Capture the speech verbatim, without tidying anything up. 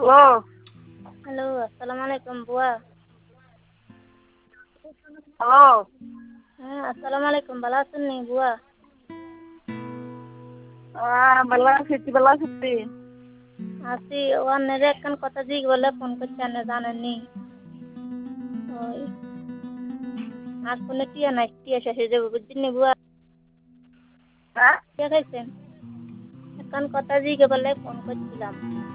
Hello. Hello, আসসালামু আলাইকুম বুয়া। হ্যালো। হ্যাঁ, আসসালামু আলাইকুম। ভালো আছেন নি বুয়া? হ্যাঁ, ভালো আছি। তুই ভালো আছিস তুই? আছি। ও আপনারে একখান কথা জিজ্ঞেস বলে ফোন করছি, আপনি জানেননি। ওই আর ফোনে টিয়া নাই, টিয়া শেষ হয়ে যাবে বুঝছেন নি বুয়া? হ্যাঁ? টিয়া খাইছেন? একখান কথা জিজ্ঞেস বলে ফোন করছিলাম।